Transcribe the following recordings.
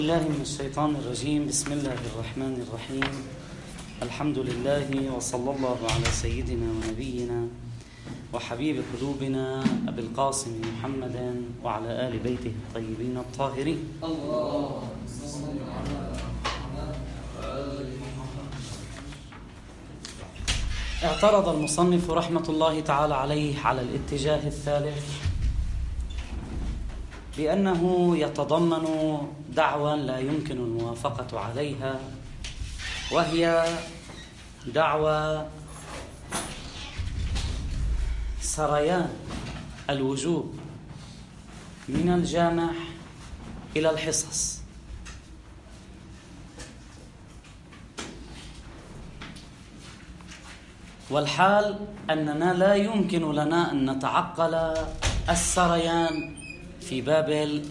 الله من الشيطان الرجيم. بسم الله الرحمن الرحيم. الحمد لله وصلى الله على سيدنا ونبينا وحبيب قلوبنا أبي القاسم محمد وعلى آل بيته الطيبين الطاهرين. اعترض المصنف رحمة الله تعالى عليه على الاتجاه الثالث بأنه يتضمن دعوى لا يمكن الموافقة عليها، وهي دعوى سريان الوجوب من الجامع إلى الحصص. والحال أننا لا يمكن لنا أن نتعقل السريان في باب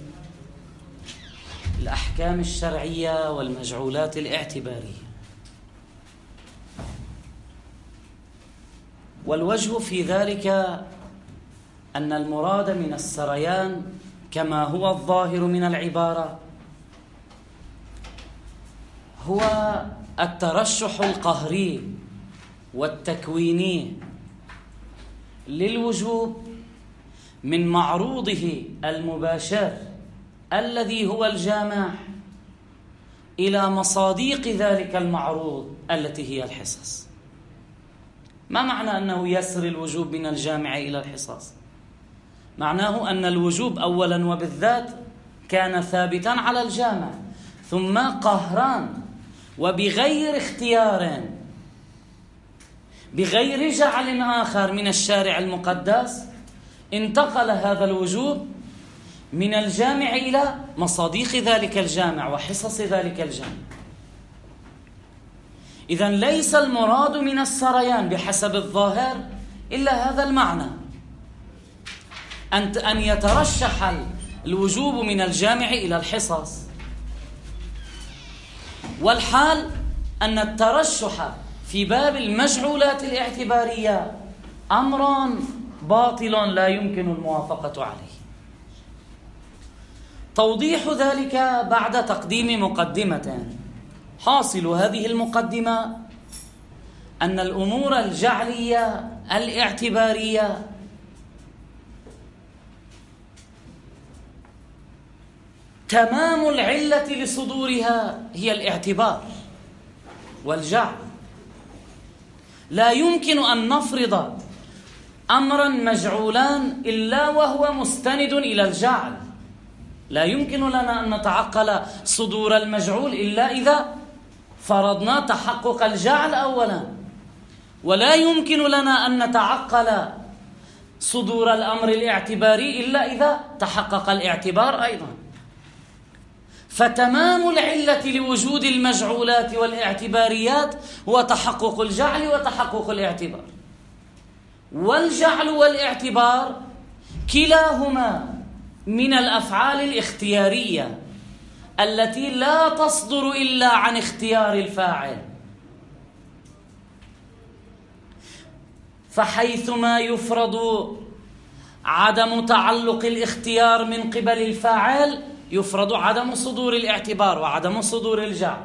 الأحكام الشرعية والمجعولات الاعتبارية. والوجه في ذلك أن المراد من السريان كما هو الظاهر من العبارة هو الترشح القهري والتكويني للوجوب من معروضه المباشر الذي هو الجامع إلى مصاديق ذلك المعروض التي هي الحصص. ما معنى أنه يسري الوجوب من الجامع إلى الحصص؟ معناه أن الوجوب أولا وبالذات كان ثابتا على الجامع، ثم قهران وبغير اختيار بغير جعل آخر من الشارع المقدس انتقل هذا الوجوب من الجامع إلى مصاديق ذلك الجامع وحصص ذلك الجامع. إذن ليس المراد من السريان بحسب الظاهر إلا هذا المعنى، أن يترشح الوجوب من الجامع إلى الحصص. والحال أن الترشح في باب المجعولات الاعتبارية أمر باطل لا يمكن الموافقة عليه. توضيح ذلك بعد تقديم مقدمة. حاصل هذه المقدمة أن الأمور الجعلية الاعتبارية تمام العلة لصدورها هي الاعتبار والجعل. لا يمكن أن نفرض أمرا مجعولان إلا وهو مستند إلى الجعل. لا يمكن لنا أن نتعقل صدور المجعول إلا إذا فرضنا تحقق الجعل أولا، ولا يمكن لنا أن نتعقل صدور الأمر الاعتباري إلا إذا تحقق الاعتبار أيضا. فتمام العلة لوجود المجعولات والاعتباريات هو تحقق الجعل وتحقق الاعتبار. والجعل والاعتبار كلاهما من الأفعال الاختيارية التي لا تصدر إلا عن اختيار الفاعل. فحيثما يفرض عدم تعلق الاختيار من قبل الفاعل يفرض عدم صدور الاعتبار وعدم صدور الجعل.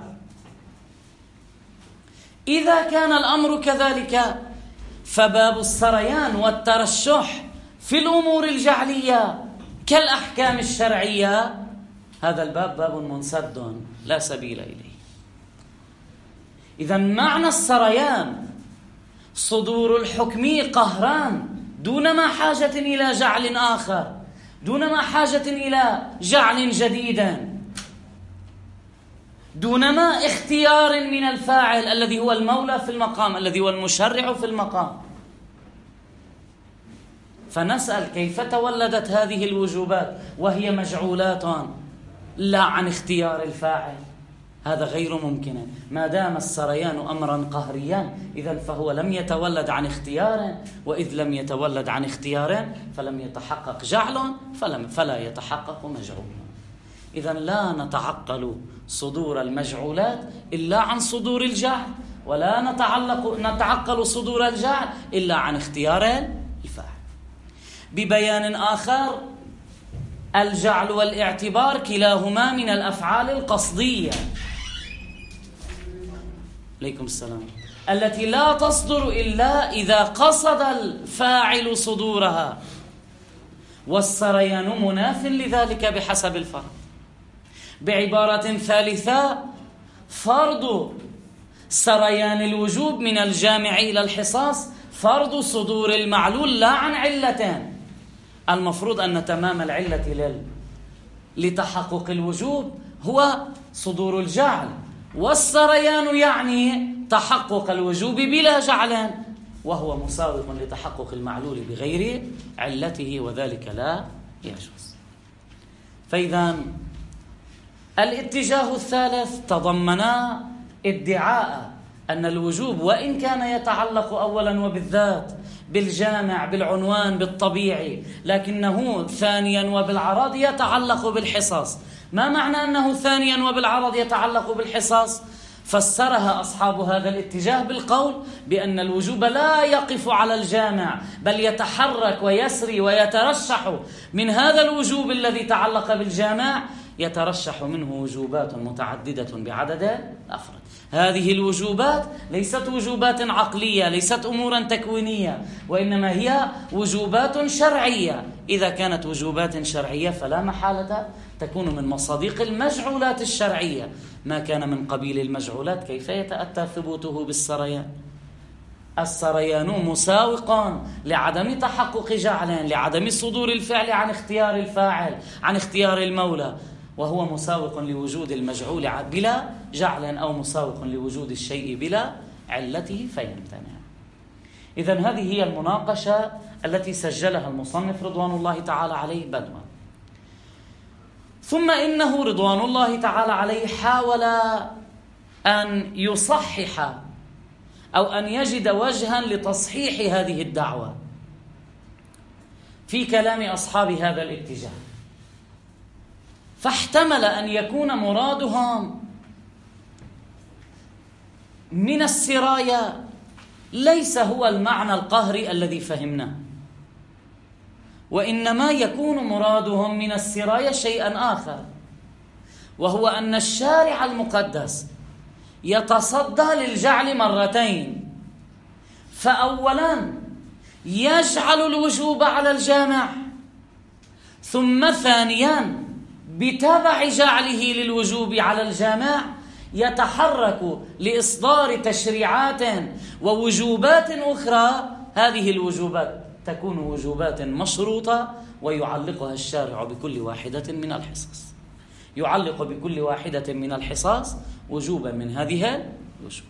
إذا كان الأمر كذلك فباب السريان والترشح في الأمور الجعلية كالأحكام الشرعية هذا الباب باب منسد لا سبيل إليه. إذن معنى السريان صدور الحكم قهران دون ما حاجة إلى جعل آخر، دون ما حاجة إلى جعل جديد، دون ما اختيار من الفاعل الذي هو المولى في المقام، الذي هو المشرع في المقام. فنسأل كيف تولدت هذه الوجوبات وهي مجعولات لا عن اختيار الفاعل؟ هذا غير ممكن. ما دام السريان أمرا قهريا إذن فهو لم يتولد عن اختيار، وإذ لم يتولد عن اختيار فلم يتحقق جعل فلا يتحقق مجعول. إذن لا نتعقل صدور المجعولات إلا عن صدور الجعل، ولا نتعقل صدور الجعل إلا عن اختيار الفاعل. ببيان آخر الجعل والاعتبار كلاهما من الأفعال القصدية، عليكم السلام، التي لا تصدر إلا إذا قصد الفاعل صدورها، والسريان مناف لذلك بحسب الفرد. بعبارة ثالثة، فرض سريان الوجوب من الجامع إلى الحصاص فرض صدور المعلول لا عن علتين. المفروض أن تمام العلة لتحقق الوجوب هو صدور الجعل، والسريان يعني تحقق الوجوب بلا جعل، وهو مساوق لتحقق المعلول بغير علته، وذلك لا يجوز. فإذا الاتجاه الثالث تضمن ادعاء أن الوجوب وإن كان يتعلق أولا وبالذات بالجامع بالعنوان بالطبيعي، لكنه ثانيا وبالعرض يتعلق بالحصاص. ما معنى أنه ثانيا وبالعرض يتعلق بالحصاص؟ فسرها أصحاب هذا الاتجاه بالقول بأن الوجوب لا يقف على الجامع، بل يتحرك ويسري ويترشح من هذا الوجوب الذي تعلق بالجامع، يترشح منه وجوبات متعددة بعدد الأفراد. هذه الوجوبات ليست وجوبات عقلية، ليست أمورا تكوينية، وإنما هي وجوبات شرعية. إذا كانت وجوبات شرعية فلا محالة تكون من مصادق المجعولات الشرعية. ما كان من قبيل المجعولات كيف يتأتى ثبوته بالسريان؟ السريان مساوق لعدم تحقق جعل، لعدم صدور الفعل عن اختيار الفاعل، عن اختيار المولى، وهو مساوق لوجود المجعول بلا جعل، أو مساوق لوجود الشيء بلا علته فيمتنع. إذن هذه هي المناقشة التي سجلها المصنف رضوان الله تعالى عليه بدوا. ثم إنه رضوان الله تعالى عليه حاول أن يصحح أو أن يجد وجها لتصحيح هذه الدعوة في كلام أصحاب هذا الاتجاه، فاحتمل أن يكون مرادهم من السراية ليس هو المعنى القهري الذي فهمناه، وإنما يكون مرادهم من السراية شيئا آخر، وهو أن الشارع المقدس يتصدى للجعل مرتين. فأولا يجعل الوجوب على الجامع، ثم ثانيا بتبع جعله للوجوب على الجامع يتحرك لإصدار تشريعات ووجوبات أخرى. هذه الوجوبات تكون وجوبات مشروطة، ويعلقها الشارع بكل واحدة من الحصص، يعلق بكل واحدة من الحصص وجوبا من هذه الوجوب.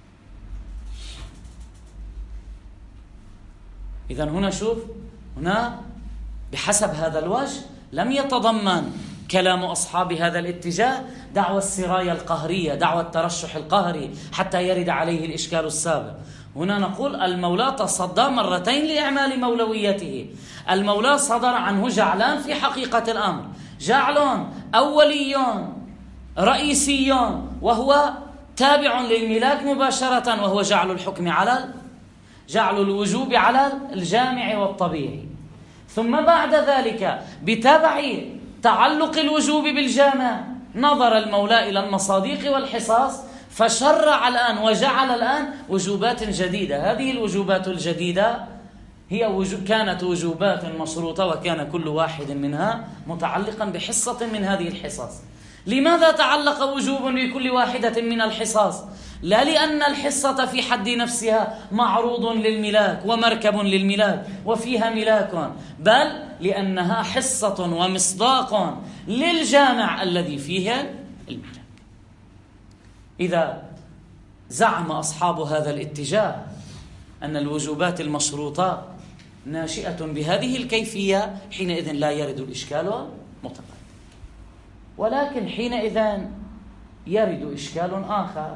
إذن هنا شوف، هنا بحسب هذا الوجه لم يتضمن كلام أصحاب هذا الاتجاه دعوى السراية القهرية، دعوى الترشح القهري حتى يرد عليه الإشكال السابق. هنا نقول المولى تصدى مرتين لإعمال مولويته. المولى صدر عنه جعلان في حقيقة الأمر، جعل أولي رئيسي وهو تابع للملاك مباشرة، وهو جعل الحكم على جعل الوجوب على الجامع والطبيعي، ثم بعد ذلك بتبع تعلق الوجوب بالجامع نظر المولى إلى المصادق والحصاص فشرع الآن وجعل الآن وجوبات جديدة. هذه الوجوبات الجديدة هي كانت وجوبات مشروطة، وكان كل واحد منها متعلقا بحصة من هذه الحصص. لماذا تعلق وجوب بكل واحدة من الحصص؟ لا لأن الحصة في حد نفسها معروض للملاك ومركب للملاك وفيها ملاك، بل لأنها حصة ومصداق للجامع الذي فيه الملاك. إذا زعم أصحاب هذا الاتجاه أن الوجوبات المشروطة ناشئة بهذه الكيفية، حينئذ لا يرد الإشكال مطلقا. ولكن حينئذ يرد إشكال آخر.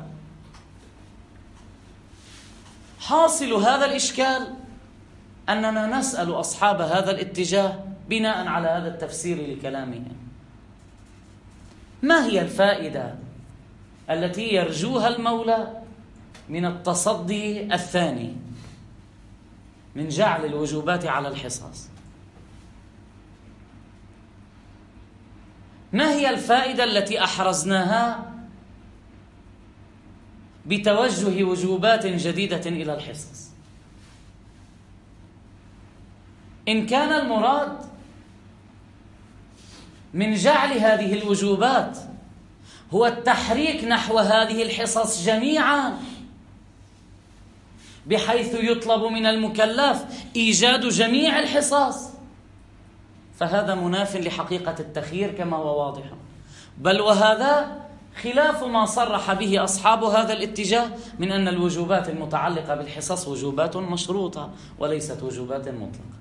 حاصل هذا الإشكال أننا نسأل أصحاب هذا الاتجاه بناء على هذا التفسير لكلامهم: ما هي الفائدة التي يرجوها المولى من التصدي الثاني، من جعل الوجوبات على الحصص؟ ما هي الفائدة التي أحرزناها بتوجه وجوبات جديدة إلى الحصص؟ إن كان المراد من جعل هذه الوجوبات هو التحريك نحو هذه الحصص جميعا بحيث يطلب من المكلف إيجاد جميع الحصص، فهذا مناف لحقيقة التخيير كما هو واضح، بل وهذا خلاف ما صرح به أصحاب هذا الاتجاه من أن الوجوبات المتعلقة بالحصص وجوبات مشروطة وليست وجوبات مطلقة.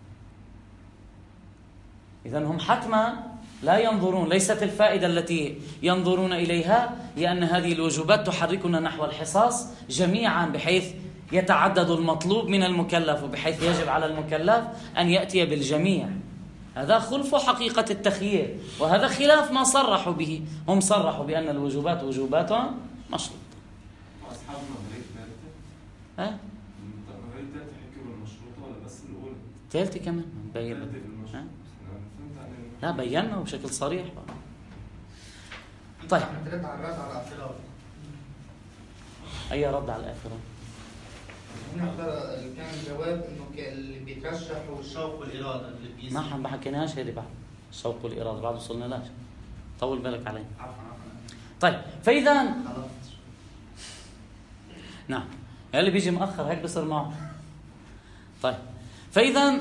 إذن هم حتما لا ينظرون، ليست الفائدة التي ينظرون إليها هي أن هذه الوجوبات تحركنا نحو الحصص جميعا بحيث يتعدد المطلوب من المكلف وبحيث يجب على المكلف أن يأتي بالجميع. هذا خلف حقيقة التخيير، وهذا خلاف ما صرحوا به. هم صرحوا بأن الوجوبات وجوبات مشروطة. أصحاب النظرية الثالثة النظرية الثالثة حكوا المشروطة ولا بس الأولى؟ الثالثة كمان بينا. لا بينا بشكل صريح. طيب رد على الاعتراض. أي رد على الاعتراض؟ كان الجواب انه اللي بيترشح هو الشوق والاراده اللي بيسمع. ما حكيناش هذه بعد الشوق والاراده، بعد وصلنا لاش. طول بالك علي. عفوا. طيب فاذا نعم اللي بيجي مؤخر هيك بصير معه. طيب فاذا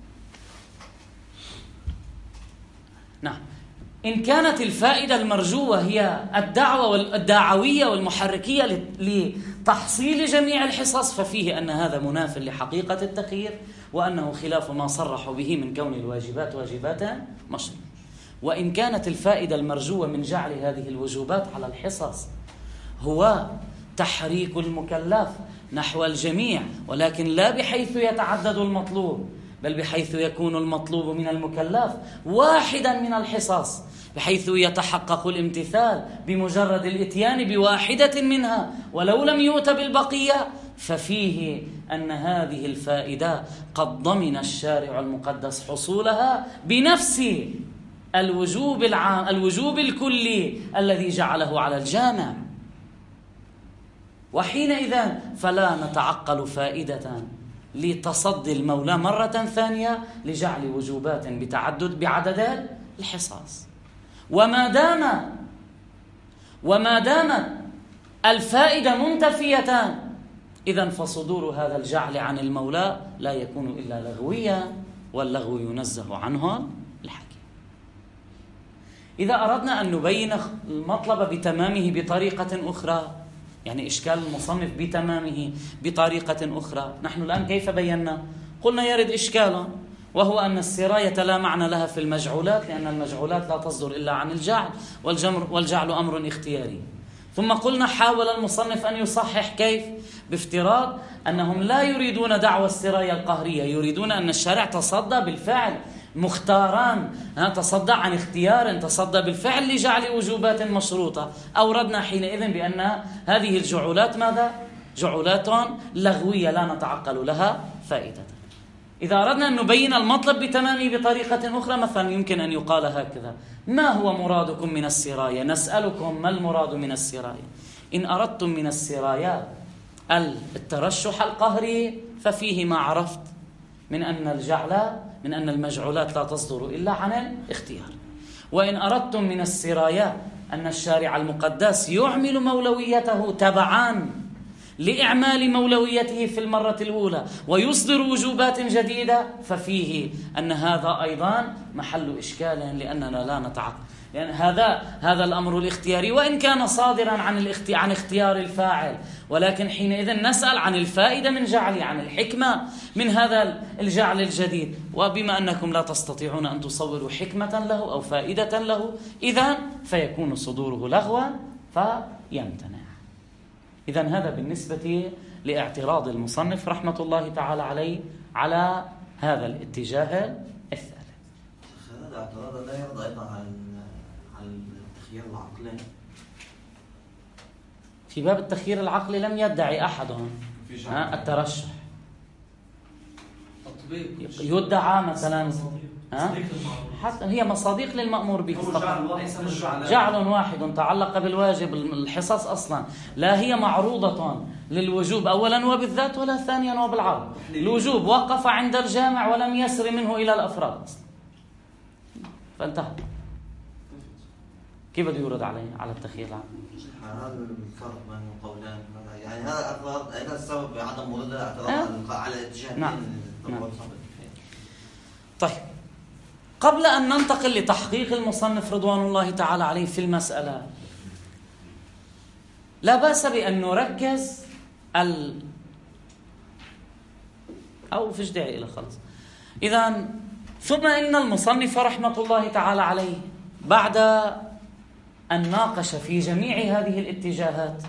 نعم إن كانت الفائدة المرجوة هي الدعوية والمحركية لتحصيل جميع الحصص، ففيه أن هذا مناف لحقيقة التخيير، وأنه خلاف ما صرحوا به من كون الواجبات واجبات مشروطة. وإن كانت الفائدة المرجوة من جعل هذه الوجوبات على الحصص هو تحريك المكلف نحو الجميع، ولكن لا بحيث يتعدد المطلوب، بل بحيث يكون المطلوب من المكلف واحدا من الحصص، بحيث يتحقق الامتثال بمجرد الاتيان بواحدة منها ولو لم يؤت بالبقية، ففيه أن هذه الفائدة قد ضمن الشارع المقدس حصولها بنفس الوجوب العام، الوجوب الكلي الذي جعله على الجامع. وحينئذ فلا نتعقل فائدة لتصدي المولى مرة ثانية لجعل وجوبات بعدد الحصص. وما دامت الفائدة منتفية، إذن فصدور هذا الجعل عن المولى لا يكون إلا لغويا، واللغو ينزه عنه الحكيم. إذا أردنا أن نبين المطلب بتمامه بطريقة أخرى، يعني إشكال المصنف بتمامه بطريقة أخرى، نحن الآن كيف بينا؟ قلنا يرد إشكالا، وهو أن السراية لا معنى لها في المجعولات، لأن المجعولات لا تصدر إلا عن الجعل، والجعل أمر اختياري. ثم قلنا حاول المصنف أن يصحح كيف؟ بافتراض أنهم لا يريدون دعوى السراية القهرية، يريدون أن الشارع تصدى بالفعل مختاران، تصدى عن اختيار، تصدى بالفعل لجعل وجوبات مشروطة. أوردنا حينئذ بأن هذه الجعولات ماذا؟ جعولات لغوية لا نتعقل لها فائدة. إذا أردنا أن نبين المطلب بتمامه بطريقة أخرى، مثلا يمكن أن يقال هكذا: ما هو مرادكم من السراية؟ نسألكم ما المراد من السراية؟ إن أردتم من السراية الترشح القهري ففيه ما عرفت من أن المجعولات لا تصدر إلا عن الاختيار. وإن أردتم من السراية أن الشارع المقدس يعمل مولويته تبعاً لإعمال مولويته في المرة الأولى ويصدر وجوبات جديدة، ففيه أن هذا أيضا محل إشكال، لأننا لا نتعقل، لأن هذا الأمر الاختياري وإن كان صادرا عن اختيار الفاعل، ولكن حينئذ نسأل عن الفائدة من جعله، عن الحكمة من هذا الجعل الجديد. وبما أنكم لا تستطيعون أن تصوروا حكمة له أو فائدة له، إذن فيكون صدوره لغوا فيمتنع. إذن هذا بالنسبة لاعتراض المصنف رحمة الله تعالى عليه على هذا الاتجاه الثالث. هذا الاعتراض لا يرضى أيضا عن التخيير العقلي. في باب التخيير العقلي لم يدعي أحد الترشح. يدعى مثلا حتى هي مصاديق للمأمور به فقط. جعل واحد تعلق بالواجب الحصص أصلا لا هي معروضة للوجوب أولا وبالذات ولا ثانيا وبالعرض. الوجوب وقف عند الجامع ولم يسر منه إلى الأفراد أصلا فانتهى. كيف بده يورد عليه على التخيير العام؟ هذا الفرق بين القولين يعني هذا الاعتراض هذا السبب عدم ورود الاعتراض على الاتجاه. نعم. طيب قبل أن ننتقل لتحقيق المصنف رضوان الله تعالى عليه في المسألة لا بأس بأن نركز أو فيش داعي إلى خلص. إذن ثم إن المصنف رحمة الله تعالى عليه بعد أن ناقش في جميع هذه الاتجاهات،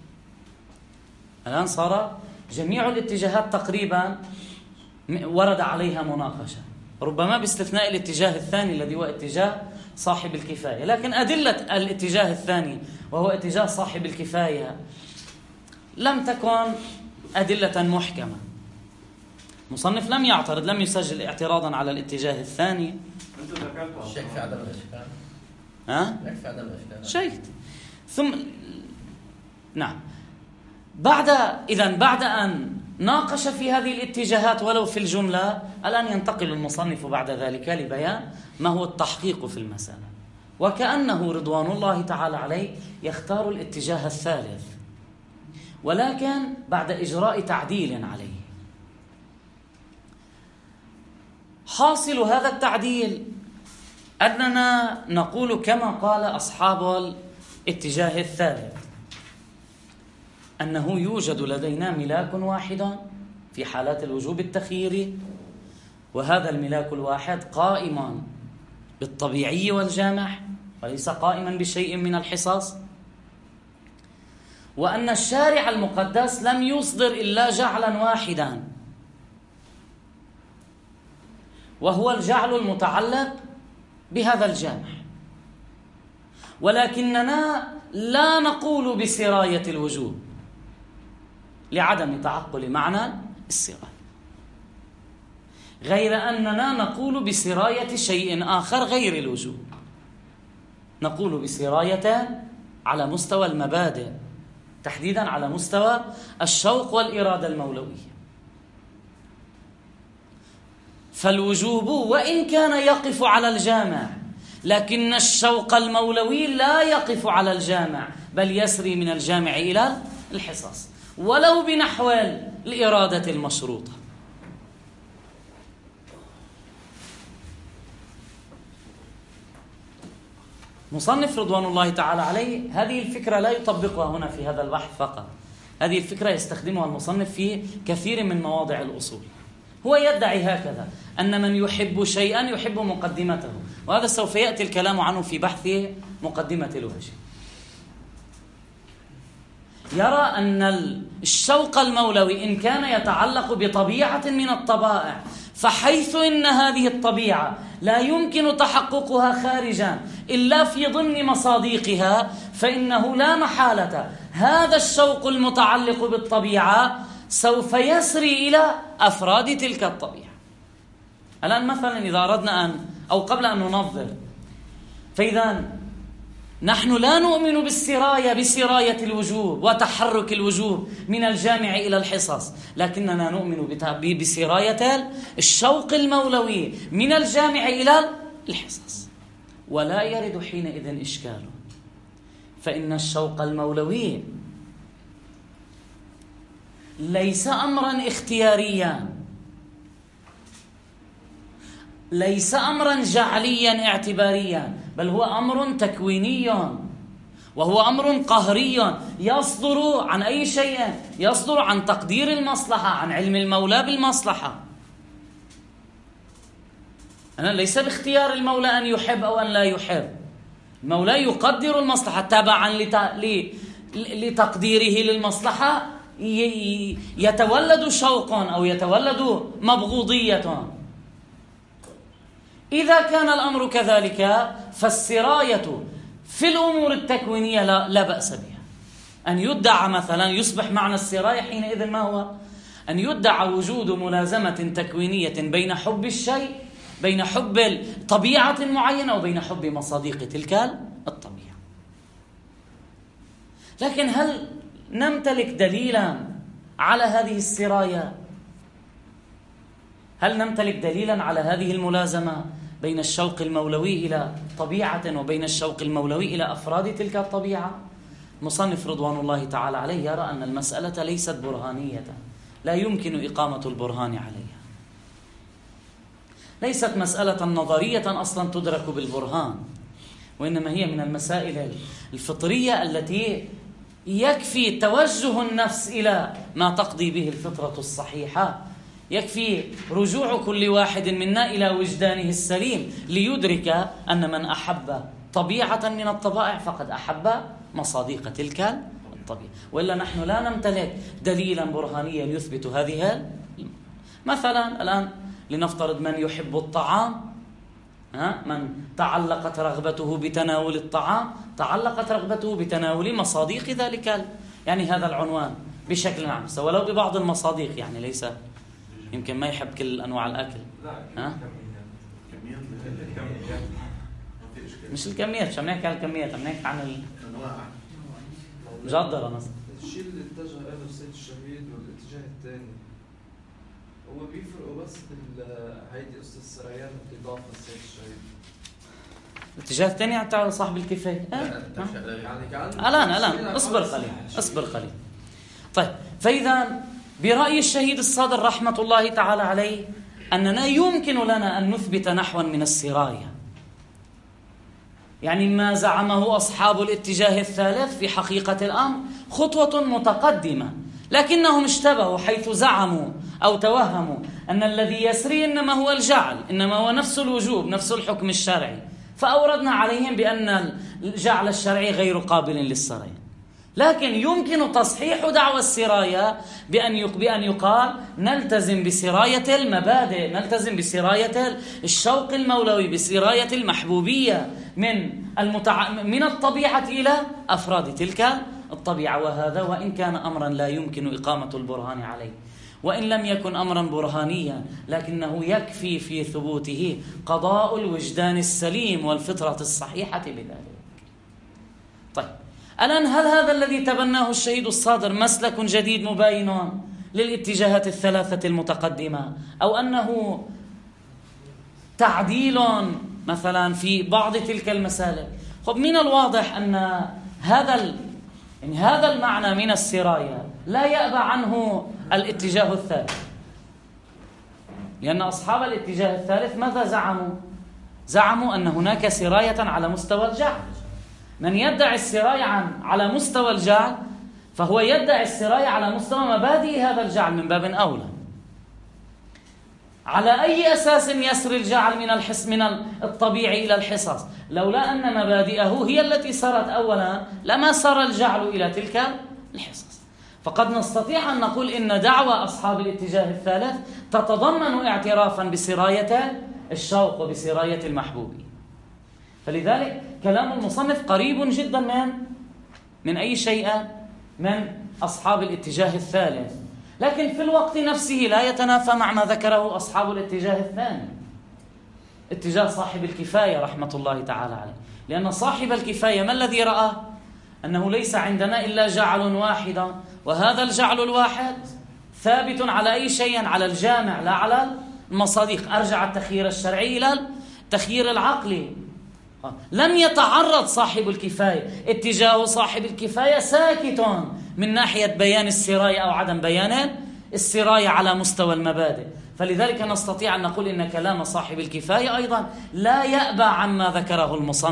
الآن صار جميع الاتجاهات تقريبا ورد عليها مناقشة، ربما باستثناء الاتجاه الثاني الذي هو اتجاه صاحب الكفاية، لكن أدلة الاتجاه الثاني وهو اتجاه صاحب الكفاية لم تكن أدلة محكمة. مصنف لم يعترض، لم يسجل اعتراضا على الاتجاه الثاني. الشيخ في عدم الإشكال. يكفي عدم الإشكال. شيء ثم نعم بعد أن ناقش في هذه الاتجاهات ولو في الجملة، الآن ينتقل المصنف بعد ذلك لبيان ما هو التحقيق في المسألة، وكأنه رضوان الله تعالى عليه يختار الاتجاه الثالث ولكن بعد إجراء تعديل عليه. حاصل هذا التعديل أننا نقول كما قال أصحاب الاتجاه الثالث أنه يوجد لدينا ملاك واحد في حالات الوجوب التخييري، وهذا الملاك الواحد قائم بالطبيعي والجامع وليس قائما بشيء من الحصص، وأن الشارع المقدس لم يصدر إلا جعلا واحدا وهو الجعل المتعلق بهذا الجامع، ولكننا لا نقول بسراية الوجوب لعدم تعقل معنى السراية، غير أننا نقول بسراية شيء آخر غير الوجوب، نقول بسراية على مستوى المبادئ، تحديدا على مستوى الشوق والإرادة المولوية. فالوجوب وإن كان يقف على الجامع، لكن الشوق المولوي لا يقف على الجامع بل يسري من الجامع إلى الحصص ولو بنحو الإرادة المشروطة. مصنف رضوان الله تعالى عليه هذه الفكرة لا يطبقها هنا في هذا البحث فقط، هذه الفكرة يستخدمها المصنف في كثير من مواضع الأصول. هو يدعي هكذا أن من يحب شيئا يحب مقدمته، وهذا سوف يأتي الكلام عنه في بحث مقدمة الوجه. يرى أن الشوق المولوي إن كان يتعلق بطبيعة من الطبائع، فحيث إن هذه الطبيعة لا يمكن تحققها خارجا إلا في ضمن مصاديقها، فإنه لا محالة هذا الشوق المتعلق بالطبيعة سوف يسري إلى أفراد تلك الطبيعة. الآن مثلا إذا أردنا أو قبل أن ننظر، فإذا نحن لا نؤمن بسراية الوجوب وتحرك الوجوب من الجامع إلى الحصص، لكننا نؤمن بسراية الشوق المولوي من الجامع إلى الحصص، ولا يرد حينئذ إشكال، فإن الشوق المولوي ليس أمرا اختياريا، ليس أمرا جعليا اعتباريا، بل هو أمر تكويني، وهو أمر قهري يصدر عن أي شيء، يصدر عن تقدير المصلحة، عن علم المولى بالمصلحة. أنا ليس باختيار المولى أن يحب أو أن لا يحب، المولى يقدر المصلحة تبعا لتقديره للمصلحة، يتولد شوق أو يتولد مبغوضية. إذا كان الأمر كذلك فالسراية في الأمور التكوينية لا بأس بها. أن يدعى مثلا، يصبح معنى السراية حينئذ ما هو؟ أن يدعى وجود ملازمة تكوينية بين حب الشيء بين حب طبيعة معينة وبين حب مصاديق تلك الطبيعة. لكن هل نمتلك دليلا على هذه السراية؟ هل نمتلك دليلا على هذه الملازمة بين الشوق المولوي إلى طبيعة وبين الشوق المولوي إلى أفراد تلك الطبيعة؟ مصنف رضوان الله تعالى عليه يرى أن المسألة ليست برهانية، لا يمكن إقامة البرهان عليها، ليست مسألة نظرية أصلا تدرك بالبرهان، وإنما هي من المسائل الفطرية التي يكفي توجه النفس إلى ما تقضي به الفطرة الصحيحة، يكفي رجوع كل واحد منا إلى وجدانه السليم ليدرك أن من أحب طبيعة من الطبائع فقد أحب مصاديق تلك الطبيعة. وإلا نحن لا نمتلك دليلا برهانيا يثبت هذه. مثلا الآن لنفترض من يحب الطعام، من تعلقت رغبته بتناول الطعام تعلقت رغبته بتناول مصاديق ذلك، يعني هذا العنوان بشكل عام، ولو ببعض المصاديق، يعني ليس يمكن ما يحب كل أنواع الأكل. مش الكميات، مش عم نحكي عن الكميات، عم نحكي عن الأنواع مجدرة مثلا. الشيء اللي اتجه له السيد الشهيد والاتجاه الثاني هو بيفرقوا بس هيدي قصة السريان بالإضافة للسيد الشهيد. الاتجاه الثاني على صاحب الكفاية. الآن اصبر قليل. طيب، فإذا برأي الشهيد الصادر رحمة الله تعالى عليه أننا يمكن لنا أن نثبت نحوا من السراية، يعني ما زعمه أصحاب الاتجاه الثالث في حقيقة الأمر خطوة متقدمة، لكنهم اشتبهوا حيث زعموا أو توهموا أن الذي يسري إنما هو الجعل، إنما هو نفس الوجوب، نفس الحكم الشرعي، فأوردنا عليهم بأن الجعل الشرعي غير قابل للسريان. لكن يمكن تصحيح دعوى السراية بأن يقال نلتزم بسراية المبادئ، نلتزم بسراية الشوق المولوي، بسراية المحبوبية من الطبيعة إلى أفراد تلك الطبيعة. وهذا وإن كان أمرا لا يمكن إقامة البرهان عليه، وإن لم يكن أمرا برهانيا، لكنه يكفي في ثبوته قضاء الوجدان السليم والفطرة الصحيحة بذلك. طيب، الآن هل هذا الذي تبناه الشهيد الصادر مسلك جديد مباين للاتجاهات الثلاثة المتقدمة، أو أنه تعديل مثلا في بعض تلك المسالك؟ من الواضح أن هذا المعنى من السراية لا يأبى عنه الاتجاه الثالث، لأن أصحاب الاتجاه الثالث ماذا زعموا؟ زعموا أن هناك سراية على مستوى الجعل. من يدعي السراية على مستوى الجعل فهو يدعي السراية على مستوى مبادئ هذا الجعل من باب أولى. على أي أساس يسري الجعل من الطبيعي إلى الحصص؟ لولا أن مبادئه هي التي سرت أولا لما سر الجعل إلى تلك الحصص. فقد نستطيع أن نقول إن دعوى أصحاب الاتجاه الثالث تتضمن اعترافا بسراية الشوق وبسراية المحبوب. فلذلك كلام المصنف قريب جدا من أي شيء من أصحاب الاتجاه الثالث، لكن في الوقت نفسه لا يتنافى مع ما ذكره أصحاب الاتجاه الثاني، اتجاه صاحب الكفاية رحمة الله تعالى عليه. لأن صاحب الكفاية ما الذي رأى؟ أنه ليس عندنا إلا جعل واحد، وهذا الجعل الواحد ثابت على أي شيء؟ على الجامع لا على المصاديق. أرجع التخيير الشرعي إلى التخيير العقلي. لم يتعرض صاحب الكفاية، اتجاه صاحب الكفاية ساكت من ناحية بيان السراية أو عدم بيان السراية على مستوى المبادئ. فلذلك نستطيع أن نقول إن كلام صاحب الكفاية أيضا لا يأبى عما ذكره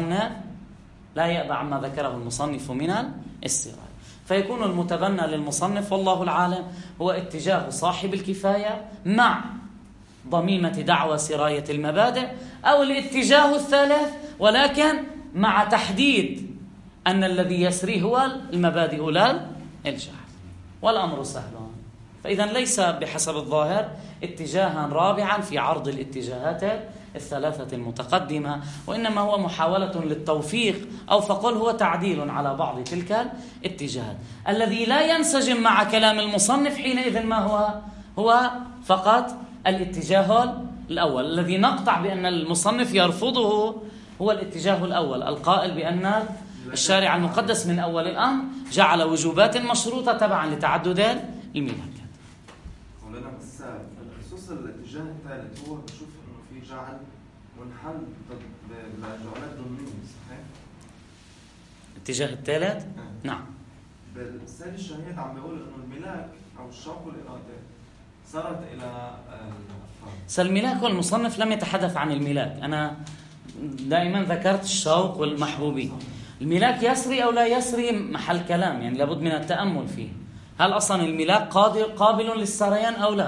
المصنف من السراية. فيكون المتبنى للمصنف والله العالم هو اتجاه صاحب الكفاية مع ضميمة دعوى سراية المبادئ، أو الاتجاه الثالث ولكن مع تحديد أن الذي يسري هو المبادئ لا الجعل، والأمر سهل. فإذا ليس بحسب الظاهر اتجاها رابعا في عرض الاتجاهات الثلاثة المتقدمة، وإنما هو محاولة للتوفيق، أو فقل هو تعديل على بعض تلك الاتجاهات. الذي لا ينسجم مع كلام المصنف حينئذ ما هو فقط الاتجاه الأول الذي نقطع بأن المصنف يرفضه هو الاتجاه الأول القائل بأن الشارع المقدس من أول الأمر جعل وجوبات مشروطة تبعا لتعدد الملاك. مولانا بس بخصوص الاتجاه الثالث هو بشوف انه في جعل منحل بالجعلات ضمنية، صحيح؟ الاتجاه الثالث؟ نعم. بالسيد الشهيد عم بيقول انه الملاك او الشوق والإرادة صارت الى الملاك والمصنف لم يتحدث عن الملاك. أنا دائما ذكرت الشوق والمحبوبية. الملاك يسري أو لا يسري محل كلام، يعني لابد من التأمل فيه. هل أصلا الملاك قابل للسريان أو لا؟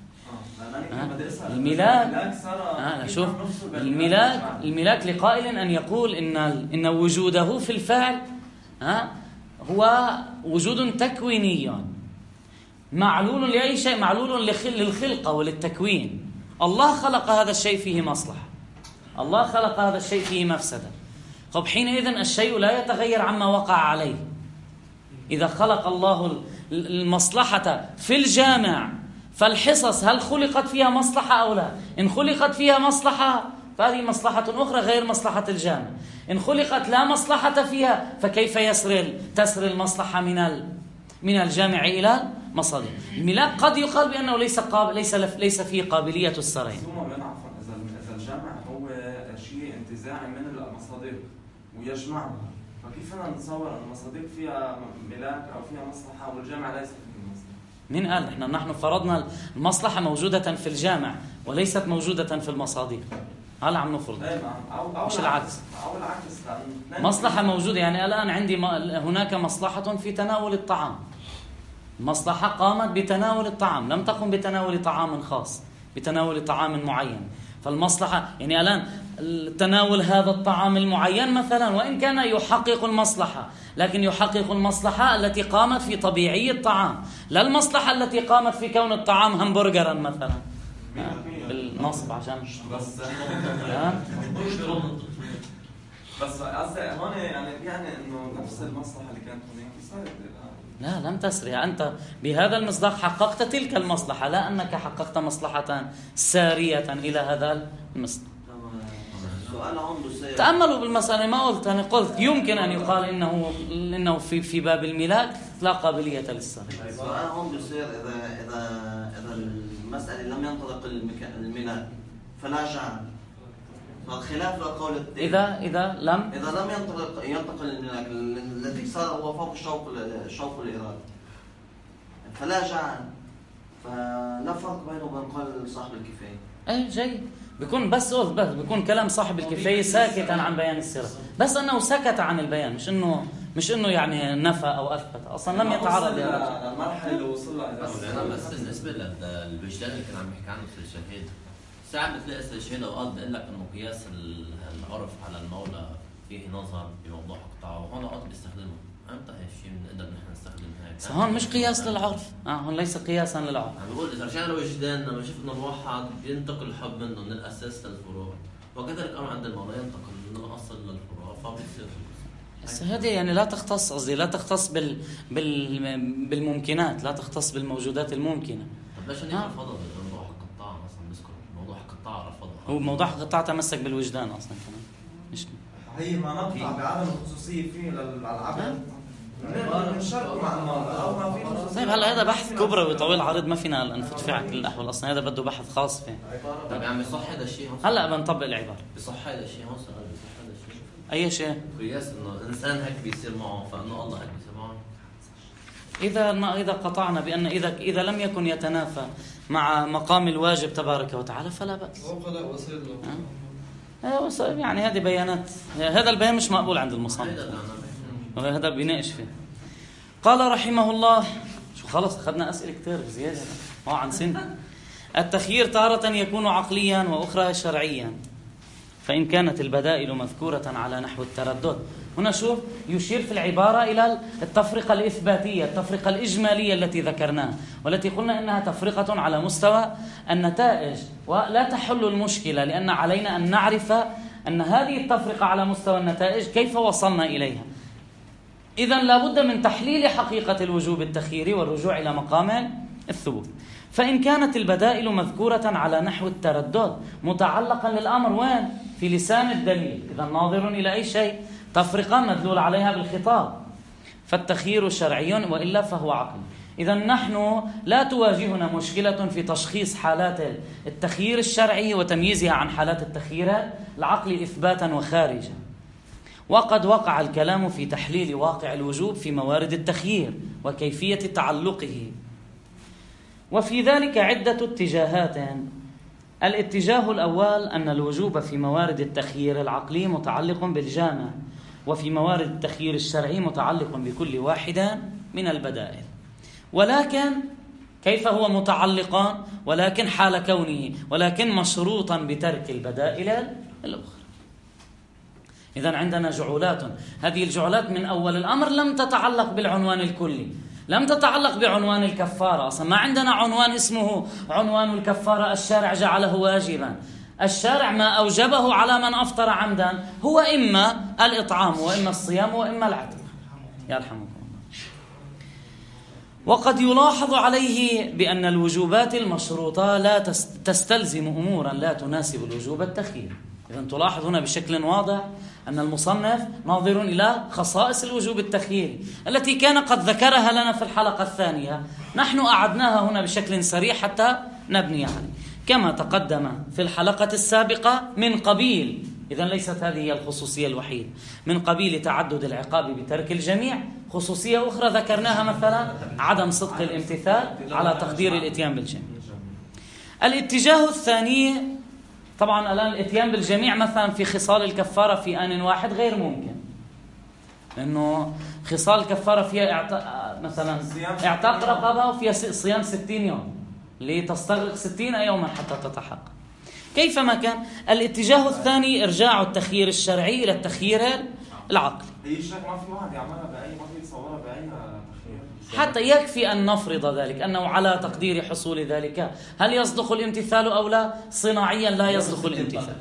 الملاك شوف الملاك لقائل أن يقول إن وجوده في الفعل هو وجود تكويني معلول لأي شيء، معلول للخلقة وللتكوين. الله خلق هذا الشيء فيه مصلحة، الله خلق هذا الشيء فيه مفسدة. طب حينئذ الشيء لا يتغير عما وقع عليه. إذا خلق الله المصلحة في الجامع فالحصص هل خلقت فيها مصلحة أو لا؟ إن خلقت فيها مصلحة فهذه مصلحة أخرى غير مصلحة الجامع. إن خلقت لا مصلحة فيها فكيف تسري المصلحة من الجامع إلى مصادر. الملاك قد يقال بأنه ليس فيه قابلية السريان. إذا الجامع هو شيء انتزاعي من المصادر ويجمعها، فكيف نتصور أن المصادر فيها ملاك أو فيها مصلحة والجامع ليس فيه مصلحة؟ من قال؟ نحن فرضنا المصلحة موجودة في الجامع وليست موجودة في المصادر. هلا عم نفرض مش العكس. مصلحة موجودة، يعني الآن عندي هناك مصلحة في تناول الطعام. مصلحة قامت بتناول الطعام، لم تقم بتناول طعام خاص، بتناول طعام معين. فالمصلحة يعني الآن تناول هذا الطعام المعين مثلا وإن كان يحقق المصلحة، لكن يحقق المصلحة التي قامت في طبيعي الطعام، لا المصلحة التي قامت في كون الطعام همبرجرا مثلا بالنصب عشان بس هون يعني انه نفس المصلحة اللي كانت هناك صارت لا لم تسري. أنت بهذا المصداق حققت تلك المصلحة، لا أنك حققت مصلحة سارية إلى هذا المصداق. تأملوا بالمسألة. ما قلت أنا قلت يمكن أن يقال إنه في باب الملاك لا قابلية للسرية. السؤال هون بيصير إذا المسألة لم ينطلق الملاك فلا جعل. فالخلاف لقول إذا لم ينتقل الملاك الذي صار هو فوق الشوق والإرادة فلا جعل، فلا فرق بينه وبين قول صاحب الكفاية. أي جيد، بيكون بس بيكون كلام صاحب الكفاية ساكتا عن بيان السر، بس أنه سكت عن البيان، مش إنه يعني نفى أو أثبت، أصلا لم يتعرض للمرحلة اللي وصل لها. بس بالنسبة للوجدان اللي كان عم يحكي عنه في الشهيد، ساعات بتلاقي الشهيد أوقات بيقول لك إنه قياس العرف على المولى فيه نظر بموضوع قطعه، وهون أوقات بيستخدمه. أمتى هالشيء بنقدر نحن نستخدم هيك؟ هون مش قياس للعرف، هون ليس قياسا للعرف. عم بقول إذا رجعنا لوجداننا بنشوف إنه الواحد بينتقل الحب منه من الأساس للفروع، وكذلك أمر عند المولى ينتقل من الأصل للفروع، فبيصير. بس هذه يعني لا تختص بالممكنات، لا تختص بالموجودات الممكنة. طب ليش أنا رفضها موضوع حق القطاع مثلا؟ بذكر موضوع حق القطاع رفضها. هو موضوع حق القطاع تمسك بالوجدان أصلا كمان. مش هي ما نقطع بعدم الخصوصية فيه للعبد. طيب هلا هذا بحث كبرى وطويل عريض ما فينا نفوت فيه على كل الأحوال، أصلا هذا بده بحث خاص فيه. طيب يعني بيصح هذا الشيء هلا بنطبق العبارة. بيصح هذا الشيء هون سؤال، بيصح هذا الشيء أي شيء؟ قياس إنه الإنسان هيك بيصير معه فإنه الله هيك بيصير معه. إذا قطعنا بأن إذا لم يكن يتنافى مع مقام الواجب تبارك وتعالى فلا بأس. يعني هذه بيانات، هذا البيان مش مقبول عند المصنف، هذا بيناقش فيه. قال رحمه الله، شو خلص أخذنا أسئلة كتير زيادة عن سن. التخيير تارة يكون عقليا وأخرى شرعيا، فإن كانت البدائل مذكورة على نحو التردد. هنا شوف يشير في العبارة إلى التفرقة الإثباتية، التفرقة الإجمالية التي ذكرناها، والتي قلنا إنها تفرقة على مستوى النتائج، ولا تحل المشكلة، لأن علينا أن نعرف أن هذه التفرقة على مستوى النتائج كيف وصلنا إليها. إذن لابد من تحليل حقيقة الوجوب التخييري والرجوع إلى مقام الثبوت. فإن كانت البدائل مذكورة على نحو التردد متعلقا للأمر وين؟ في لسان الدليل، إذا ناظر إلى أي شيء؟ تفرقة مدلول عليها بالخطاب، فالتخيير شرعي وإلا فهو عقلي. إذا نحن لا تواجهنا مشكلة في تشخيص حالات التخيير الشرعي وتمييزها عن حالات التخيير العقلي إثباتا وخارجا. وقد وقع الكلام في تحليل واقع الوجوب في موارد التخيير وكيفية تعلقه، وفي ذلك عدة اتجاهات. الاتجاه الأول أن الوجوب في موارد التخيير العقلي متعلق بالجامع، وفي موارد التخيير الشرعي متعلق بكل واحدة من البدائل. ولكن كيف هو متعلقا؟ ولكن حال كونه، ولكن مشروطا بترك البدائل الأخرى. إذن عندنا جعولات، هذه الجعولات من أول الأمر لم تتعلق بالعنوان الكلي، لم تتعلق بعنوان الكفارة. أصلا ما عندنا عنوان اسمه عنوان الكفارة الشارع جعله واجبا. الشارع ما أوجبه على من أفطر عمدا هو إما الإطعام وإما الصيام وإما العتق. يرحمكم الله. وقد يلاحظ عليه بأن الوجوبات المشروطة لا تستلزم أمورا لا تناسب الوجوب التخيير. إذن تلاحظ هنا بشكل واضح أن المصنف ناظر إلى خصائص الوجوب التخييري التي كان قد ذكرها لنا في الحلقة الثانية، نحن أعدناها هنا بشكل سريع حتى نبني عليه كما تقدم في الحلقة السابقة من قبيل. إذن ليست هذه هي الخصوصية الوحيدة، من قبيل تعدد العقاب بترك الجميع. خصوصية أخرى ذكرناها مثلا عدم صدق الامتثال على تقدير الإتيان بالجميع. الاتجاه الثاني طبعا الآن الإتيان بالجميع مثلا في خصال الكفارة في آن واحد غير ممكن، لأنه خصال الكفارة فيها مثلا اعتاق رقبة وفيها صيام 60 يوم لتستغرق 60 يوما حتى تتحقق. كيفما كان الاتجاه الثاني إرجاع التخيير الشرعي إلى التخيير العقلي. هي الشيء ما في واحد يعملها بأي، ما في يصورها بأي تخيير، حتى يكفي أن نفرض ذلك أنه على تقدير حصول ذلك هل يصدق الامتثال أو لا؟ صناعيا لا يصدق الامتثال،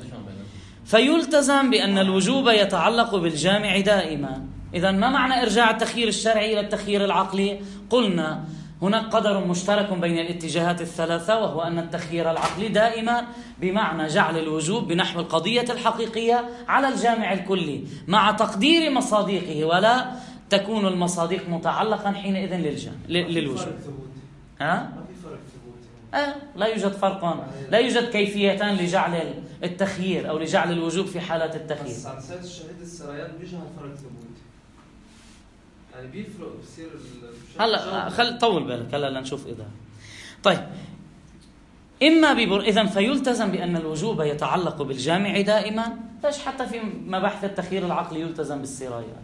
فيلتزم بأن الوجوب يتعلق بالجامع دائما. إذن ما معنى إرجاع التخيير الشرعي إلى التخيير العقلي؟ قلنا هناك قدر مشترك بين الاتجاهات الثلاثة، وهو أن التخيير العقلي دائما بمعنى جعل الوجوب بنحو القضية الحقيقية على الجامع الكلي مع تقدير مصادقه، ولا تكون المصادق متعلقا حينئذ للوجوب. ما في فرق ثبوت. لا يوجد فرق، لا يوجد كيفيتان لجعل التخيير أو لجعل الوجوب في حالات التخيير. بس عن سيد الشهيد السريان بيجي هالفرق ثبوت، يعني بيفرق بصير هلا خل طول بالك هلا لنشوف إذا طيب إذن فيلتزم بأن الوجوب يتعلق بالجامع دائما. ليش حتى في مباحث التخيير العقلي يلتزم بالسراية؟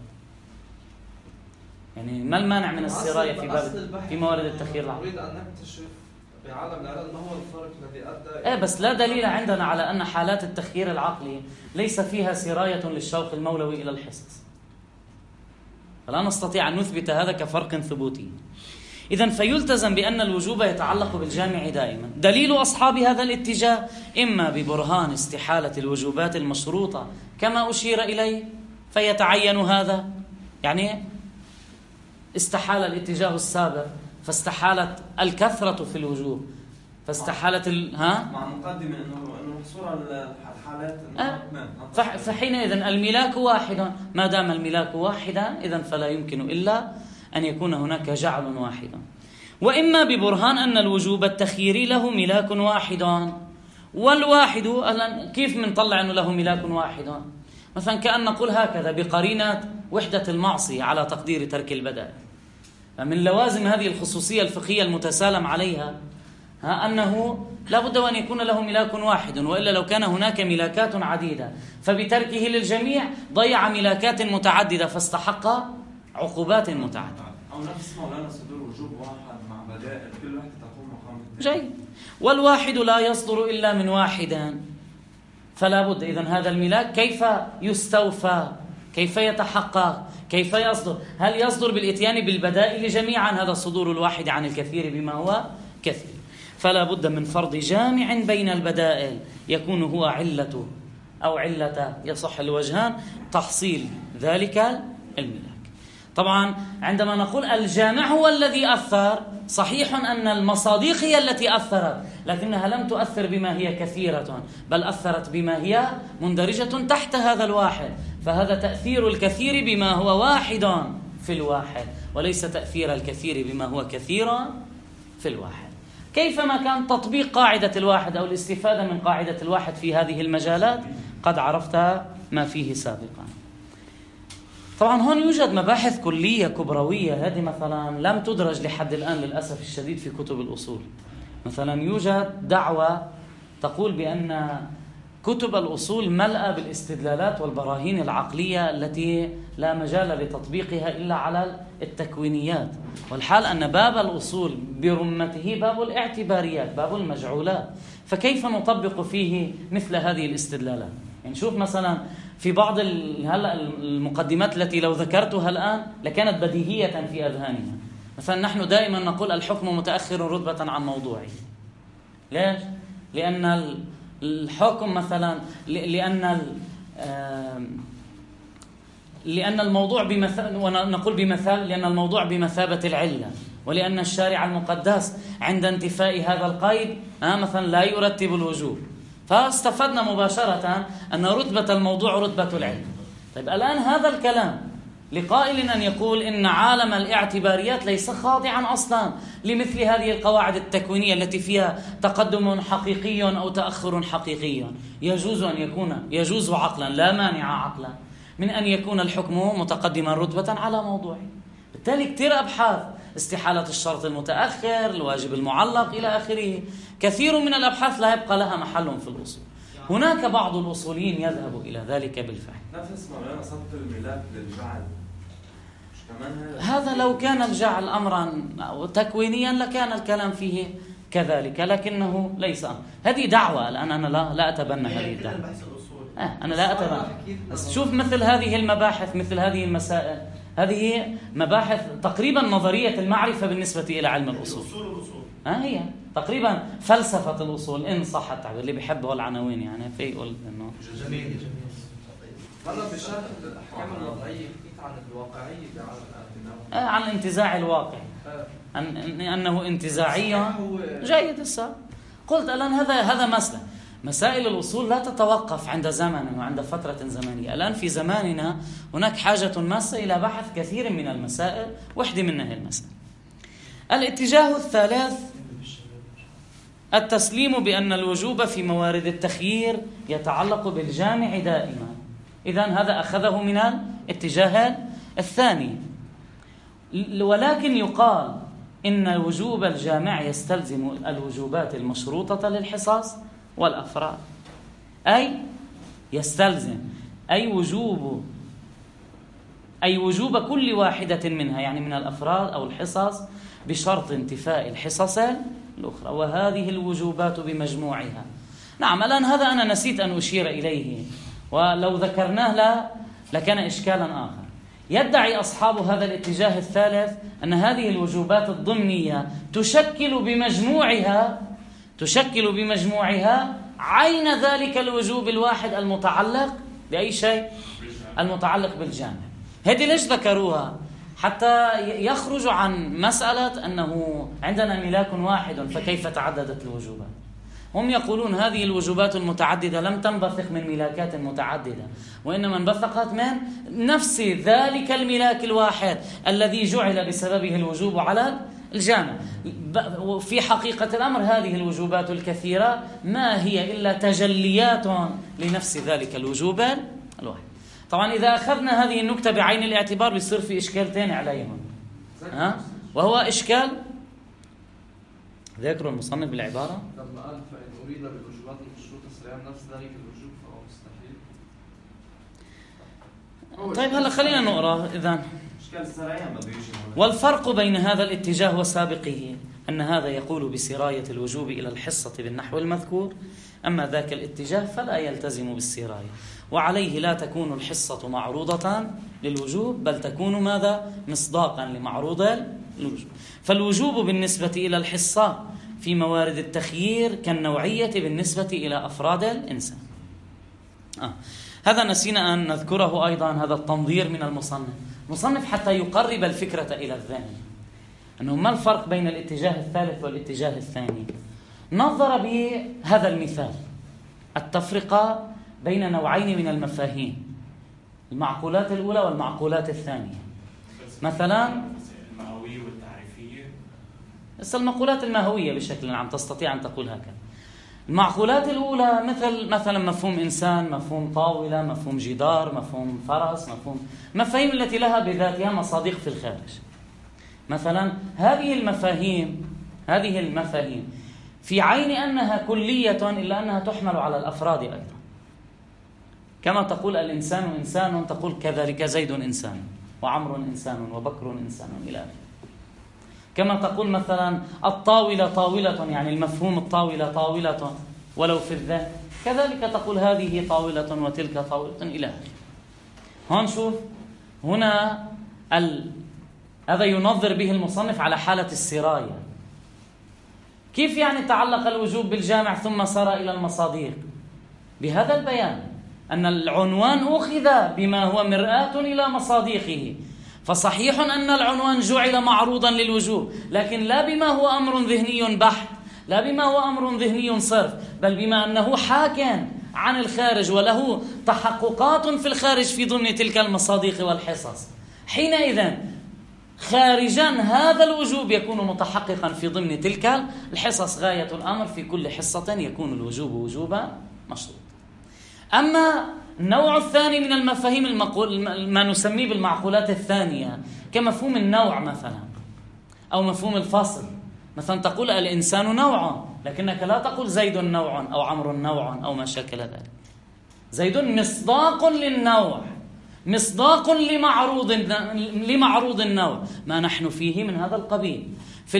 يعني ما المانع من السراية في موارد التخيير العقلي؟ أريد أن نكتشف بعالم العلل ما هو الفرق الذي أدى بس لا دليل عندنا على أن حالات التخيير العقلي ليس فيها سراية للشوق المولوي إلى الحصص، فلا نستطيع أن نثبت هذا كفرق ثبوتي. إذن فيلتزم بأن الوجوب يتعلق بالجامع دائما. دليل أصحاب هذا الاتجاه إما ببرهان استحالة الوجوبات المشروطة كما أشير إليه فيتعين هذا، يعني استحال الاتجاه السابق فاستحالت الكثرة في الوجوب، فاستحالت مع مقدمة إنه صورة الحالات فحينئذ الملاك واحد. ما دام الملاك واحدا إذن فلا يمكن إلا أن يكون هناك جعل واحد. وإما ببرهان أن الوجوب التخييري له ملاك واحد، والواحد كيف منطلع أنه له ملاك واحد؟ مثلا كأن نقول هكذا بقرينة وحدة المعصية على تقدير ترك البدائل. فمن لوازم هذه الخصوصية الفقهية المتسالم عليها أنه لا بد أن يكون له ملاك واحد، وإلا لو كان هناك ملاكات عديدة فبتركه للجميع ضيع ملاكات متعددة فاستحق عقوبات متعددة. أو نفس مولانا صدور وجوب واحد مع بدائل كل واحدة تقوم مقام الثاني. جيد. والواحد لا يصدر إلا من واحد، فلا بد إذن هذا الملاك كيف يستوفى، كيف يتحقق، كيف يصدر؟ هل يصدر بالإتيان بالبدائل جميعا؟ هذا صدور الواحد عن الكثير بما هو كثير. فلا بد من فرض جامع بين البدائل يكون هو علة أو علة يصح الوجهان تحصيل ذلك الملاك. طبعا عندما نقول الجامع هو الذي أثر، صحيح أن المصادق هي التي أثرت، لكنها لم تؤثر بما هي كثيرة، بل أثرت بما هي مندرجة تحت هذا الواحد. فهذا تأثير الكثير بما هو واحد في الواحد، وليس تأثير الكثير بما هو كثير في الواحد. كيفما كان تطبيق قاعدة الواحد أو الاستفادة من قاعدة الواحد في هذه المجالات قد عرفت ما فيه سابقا. طبعا هون يوجد مباحث كلية كبروية، هذه مثلا لم تدرج لحد الآن للأسف الشديد في كتب الأصول. مثلا يوجد دعوة تقول بأن كتب الأصول ملأة بالاستدلالات والبراهين العقلية التي لا مجال لتطبيقها إلا على التكوينيات، والحال أن باب الأصول برمته باب الاعتباريات، باب المجعولات، فكيف نطبق فيه مثل هذه الاستدلالات؟ يعني شوف مثلا في بعض المقدمات التي لو ذكرتها الآن لكانت بديهية في أذهاننا. مثلا نحن دائما نقول الحكم متأخر رتبة عن موضوعه. ليش؟ لأن الحكم مثلا لأن الموضوع ونقول بمثال لأن الموضوع بمثابة العلة، ولأن الشارع المقدس عند انتفاء هذا القيد مثلا لا يرتب الوجوب، فاستفدنا مباشرة أن رتبة الموضوع رتبة العلم. طيب الآن هذا الكلام لقائل أن يقول إن عالم الاعتباريات ليس خاضعا أصلا لمثل هذه القواعد التكوينية التي فيها تقدم حقيقي أو تأخر حقيقي. يجوز عقلا، لا مانع عقلا من أن يكون الحكم متقدما رتبة على موضوعه. بالتالي كثير أبحاث، استحالة الشرط المتأخر، الواجب المعلق إلى آخره، كثير من الأبحاث لا يبقى لها محل في الأصول. هناك بعض الأصوليين يذهب إلى ذلك بالفعل. نفس مولانا صدق الملاك للجعل، مش كمان هذا لو كان الجعل أمرا تكوينيا لكان الكلام فيه كذلك، لكنه ليس. هذه دعوة الآن، أنا لا أتبنى هذه الدعوة. أنا لا أتبنى. شوف مثل هذه المباحث، مثل هذه المسائل، هذه مباحث تقريبا نظرية المعرفة بالنسبة إلى علم الأصول. هي تقريبا فلسفة الأصول إن صح التعبير، اللي بيحبوا العناوين يعني في يقول إنه جميل. هلا بشرح الأحكام الوضعية كيف عن الواقعية عن الانتزاع الواقع، أنه انتزاعي جيد. السؤال قلت الآن هذا مسائل الأصول لا تتوقف عند زمن وعند فترة زمنية. الآن في زماننا هناك حاجة ماسة إلى بحث كثير من المسائل، واحدة منها هي المسألة. الاتجاه الثالث التسليم بأن الوجوب في موارد التخيير يتعلق بالجامع دائما. إذن هذا أخذه من الاتجاه الثاني. ولكن يقال إن وجوب الجامع يستلزم الوجوبات المشروطة للحصاص والأفراد، أي يستلزم أي وجوب كل واحدة منها، يعني من الأفراد أو الحصص، بشرط انتفاء الحصص الأخرى، وهذه الوجوبات بمجموعها. نعم، الآن هذا أنا نسيت أن أشير إليه، ولو ذكرناه لكان إشكالا آخر. يدعي أصحاب هذا الاتجاه الثالث أن هذه الوجوبات الضمنية تشكل بمجموعها عين ذلك الوجوب الواحد المتعلق بأي شيء؟ المتعلق بالجامع. هذه ليش ذكروها؟ حتى يخرج عن مسألة أنه عندنا ملاك واحد فكيف تعددت الوجوبات. هم يقولون هذه الوجوبات المتعددة لم تنبثق من ملاكات متعددة، وإنما انبثقت من نفس ذلك الملاك الواحد الذي جعل بسببه الوجوب على الجامع. في حقيقة الأمر هذه الوجوبات الكثيرة ما هي إلا تجليات لنفس ذلك الوجوب الواحد. طبعا إذا أخذنا هذه النكتة بعين الاعتبار بيصير في إشكال تاني عليهم، وهو إشكال ذكر المصنف بالعبارة لما قال فإن أريد بالوجوبات المشروطة سريان نفس ذلك الوجوب فهو مستحيل. طيب هلا خلينا نقرأ إذن. والفرق بين هذا الاتجاه وسابقه أن هذا يقول بسراية الوجوب إلى الحصة بالنحو المذكور، أما ذاك الاتجاه فلا يلتزم بالسراية، وعليه لا تكون الحصة معروضة للوجوب، بل تكون ماذا؟ مصداقا لمعروض الوجوب. فالوجوب بالنسبة إلى الحصة في موارد التخيير كالنوعية بالنسبة إلى أفراد الإنسان. هذا نسينا أن نذكره أيضا، هذا التنظير من المصنف. مصنف حتى يقرب الفكرة إلى الذهن أنه ما الفرق بين الاتجاه الثالث والاتجاه الثاني. نظر بهذا المثال التفرقة بين نوعين من المفاهيم، المعقولات الأولى والمعقولات الثانية. مثلا المئوية والتعريفية. المعقولات الماهوية بشكل عام تستطيع أن تقول هكذا. المعقولات الأولى مثلا مفهوم إنسان، مفهوم طاولة، مفهوم جدار، مفهوم فرس، مفاهيم التي لها بذاتها مصادق في الخارج. مثلا هذه المفاهيم في عين أنها كلية إلا أنها تحمل على الأفراد أيضا. كما تقول الإنسان إنسان، تقول كذلك زيد إنسان وعمر إنسان وبكر إنسان إلى آخره. كما تقول مثلا الطاولة طاولة، يعني المفهوم الطاولة طاولة ولو في الذهن، كذلك تقول هذه طاولة وتلك طاولة إلى آخره. هون شوف، هنا هذا ينظر به المصنف على حالة السراية. كيف يعني تعلق الوجوب بالجامع ثم سار إلى المصادق؟ بهذا البيان أن العنوان أخذ بما هو مرآة إلى مصادقه، فصحيح أن العنوان جعل معروضا للوجوب، لكن لا بما هو أمر ذهني بحت، لا بما هو أمر ذهني صرف، بل بما أنه حاكٍ عن الخارج وله تحققات في الخارج في ضمن تلك المصادق والحصص. حينئذ خارجا هذا الوجوب يكون متحققا في ضمن تلك الحصص. غاية الأمر في كل حصة يكون الوجوب وجوبا مشروط. أما النوع الثاني من المفاهيم ما نسميه بالمعقولات الثانية، كمفهوم النوع مثلا، أو مفهوم الفصل. مثلا تقول الإنسان نوع، لكنك لا تقول زيد نوع أو عمرو نوع أو ما شاكل ذلك. زيد مصداق للنوع، مصداق لمعروض النوع، ما نحن فيه من هذا القبيل. في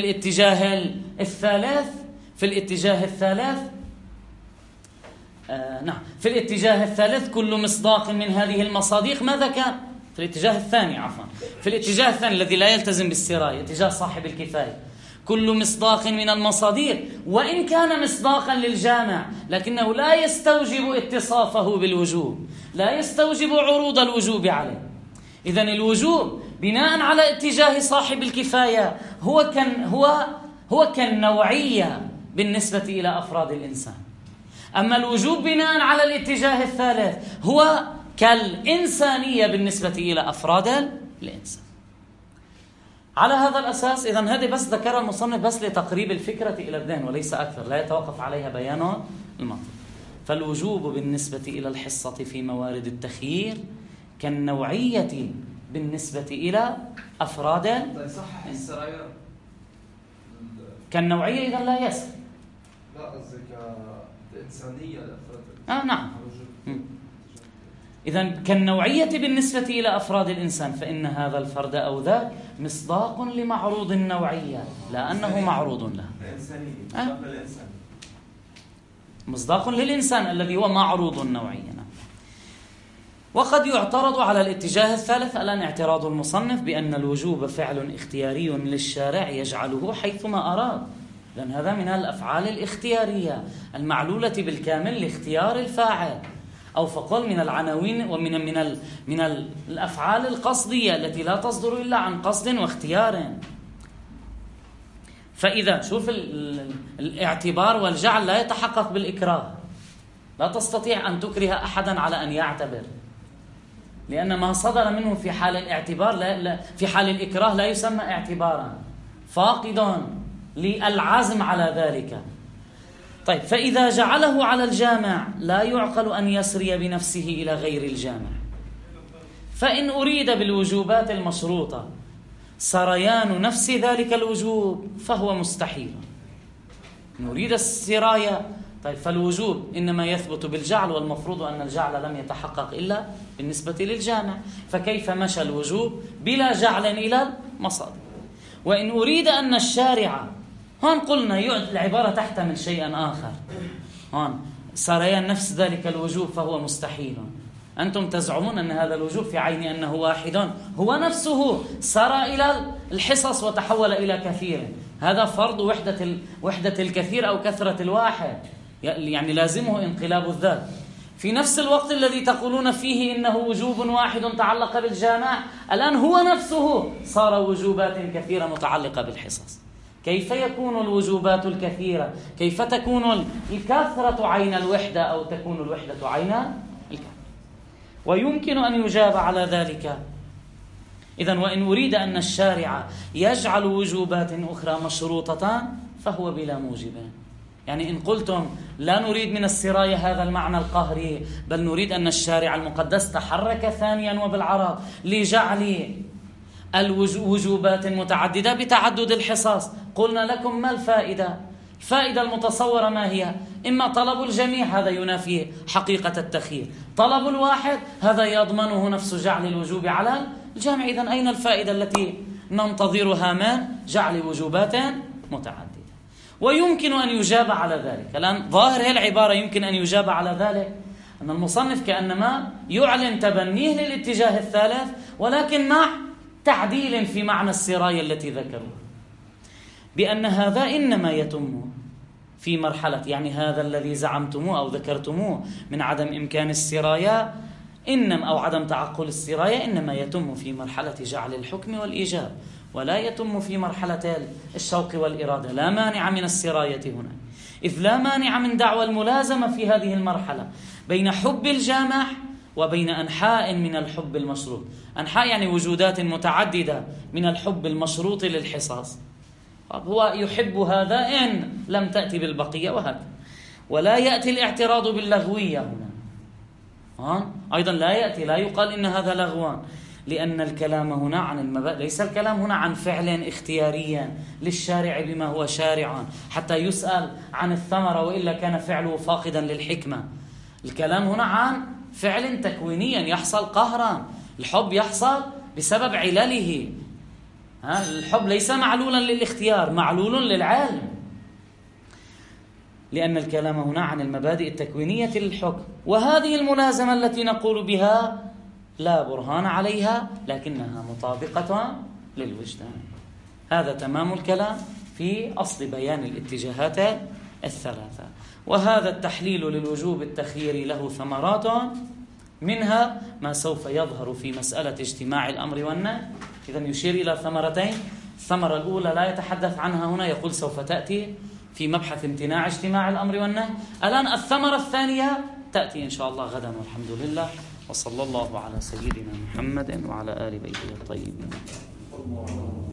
الاتجاه الثالث كل مصداق من هذه المصادق ماذا كان؟ في الاتجاه الثاني الذي لا يلتزم بالسراية، اتجاه صاحب الكفاية، كل مصداق من المصادق وإن كان مصداقا للجامع لكنه لا يستوجب اتصافه بالوجوب، لا يستوجب عروض الوجوب عليه. إذن الوجوب بناء على اتجاه صاحب الكفاية هو كالنوعية بالنسبة إلى أفراد الإنسان. أما الوجوب بناء على الاتجاه الثالث هو كالإنسانية بالنسبة إلى أفراد الإنسان. على هذا الأساس إذن هذه بس ذكر المصنف بس لتقريب الفكرة إلى الذهن وليس أكثر، لا يتوقف عليها بيان المنطق. فالوجوب بالنسبة إلى الحصة في موارد التخيير كالنوعية بالنسبة إلى أفراد صح السرايا كالنوعية إذن لا يسر. لا قصدك الإنسانية لأفراد نعم. إذن كالنوعية بالنسبة إلى أفراد الإنسان، فإن هذا الفرد أو ذاك مصداق لمعروض النوعية لا أنه معروض له. مصداق للإنسان الذي هو معروض النوعية. وقد يعترض على الاتجاه الثالث الآن اعتراض المصنف بأن الوجوب فعل اختياري للشارع يجعله حيثما أراد، لأن هذا من الأفعال الاختيارية المعلولة بالكامل لاختيار الفاعل، أو فقل من العناوين ومن من الأفعال القصدية التي لا تصدر إلا عن قصد واختيار. فإذا شوف الاعتبار والجعل لا يتحقق بالإكراه، لا تستطيع أن تكره أحدا على أن يعتبر، لأن ما صدر منه في حال الاعتبار في حال الإكراه لا يسمى اعتبارا، فاقد للعزم على ذلك. طيب، فإذا جعله على الجامع لا يعقل أن يسري بنفسه إلى غير الجامع. فإن أريد بالوجوبات المشروطة سريان نفس ذلك الوجوب فهو مستحيل. نريد السراية، طيب فالوجوب إنما يثبت بالجعل، والمفروض أن الجعل لم يتحقق إلا بالنسبة للجامع، فكيف مشى الوجوب بلا جعل إلى المصادر؟ وإن أريد أن الشارع، هون قلنا العبارة تحتمل شيئا آخر، هون سريان نفس ذلك الوجوب فهو مستحيل. أنتم تزعمون أن هذا الوجوب في عين أنه واحد هو نفسه سار إلى الحصص وتحول إلى كثير، هذا فرض وحدة الكثير أو كثرة الواحد، يعني لازمه انقلاب الذات. في نفس الوقت الذي تقولون فيه إنه وجوب واحد تعلق بالجامع، الآن هو نفسه صار وجوبات كثيرة متعلقة بالحصص. كيف يكون الوجوبات الكثيرة؟ كيف تكون الكثرة عين الوحدة أو تكون الوحدة عين الكثرة؟ ويمكن أن يجاب على ذلك. إذن وإن أريد أن الشارع يجعل وجوبات أخرى مشروطة فهو بلا موجب. يعني إن قلتم لا نريد من السراية هذا المعنى القهري، بل نريد أن الشارع المقدس تحرك ثانيا وبالعرض لجعل الوجوبات متعددة بتعدد الحصص، قلنا لكم ما الفائدة؟ الفائدة المتصورة ما هي؟ إما طلب الجميع، هذا ينافي حقيقة التخيير. طلب الواحد، هذا يضمنه نفس جعل الوجوب على الجامع. إذن أين الفائدة التي ننتظرها من جعل وجوبات متعددة؟ ويمكن أن يجاب على ذلك. الآن ظاهر هذه العبارة يمكن أن يجاب على ذلك أن المصنف كأنما يعلن تبنيه للاتجاه الثالث، ولكن مع تعديل في معنى السراية التي ذكروها، بأن هذا إنما يتم في مرحلة، يعني هذا الذي زعمتموه أو ذكرتموه من عدم إمكان السراية أو عدم تعقل السراية إنما يتم في مرحلة جعل الحكم والإيجاب، ولا يتم في مرحلة الشوق والإرادة. لا مانع من السراية هنا، إذ لا مانع من دعوى الملازمة في هذه المرحلة بين حب الجامع وبين أنحاء من الحب المشروط. أنحاء يعني وجودات متعددة من الحب المشروط للحصص. هو يحب هذا إن لم تأتي بالبقية وهكذا. ولا يأتي الاعتراض باللغوية هنا، أيضا لا يقال إن هذا لغوان، لأن الكلام هنا عن المبادئ، ليس الكلام هنا عن فعل اختياريا للشارع بما هو شارع حتى يسأل عن الثمرة وإلا كان فعله فاقدا للحكمة. الكلام هنا عن فعل تكوينيا يحصل قهرا. الحب يحصل بسبب علله. الحب ليس معلولا للاختيار، معلول للعالم، لأن الكلام هنا عن المبادئ التكوينية للحكم. وهذه الملازمة التي نقول بها لا برهان عليها لكنها مطابقة للوجدان. هذا تمام الكلام في أصل بيان الاتجاهات الثلاثة. وهذا التحليل للوجوب التخييري له ثمرات، منها ما سوف يظهر في مسألة اجتماع الأمر والنهي. إذن يشير إلى ثمرتين. الثمرة الأولى لا يتحدث عنها هنا، يقول سوف تأتي في مبحث امتناع اجتماع الأمر والنهي. الآن الثمرة الثانية تأتي إن شاء الله غدا، والحمد لله، وصلى الله على سيدنا محمد وعلى آل بيته الطيبين.